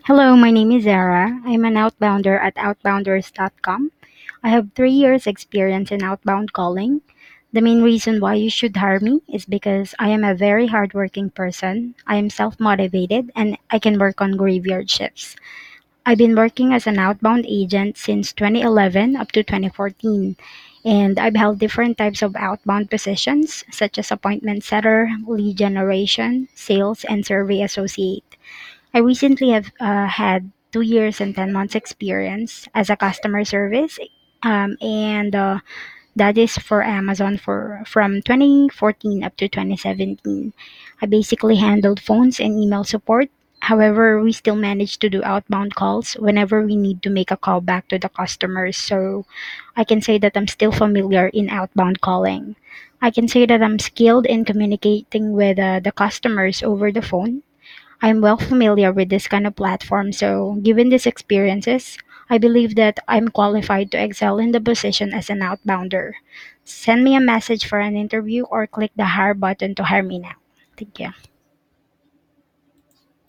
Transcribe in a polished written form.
Hello, my name is Zara. I'm an outbounder at outbounders.com. I have 3 years experience in outbound calling. The main reason why you should hire me is because I am a very hardworking person. I am self-motivated and I can work on graveyard shifts. I've been working as an outbound agent since 2011 up to 2014, and I've held different types of outbound positions such as appointment setter, lead generation, sales, and survey associate. I recently have had 2 years and 10 months experience as a customer service, and that is for Amazon for from 2014 up to 2017. I basically handled phones and email support. However, we still manage to do outbound calls whenever we need to make a call back to the customers. So I can say that I'm still familiar in outbound calling. I can say that I'm skilled in communicating with the customers over the phone. I'm well familiar with this kind of platform, so given these experiences, I believe that I'm qualified to excel in the position as an outbounder. Send me a message for an interview or click the hire button to hire me now. Thank you.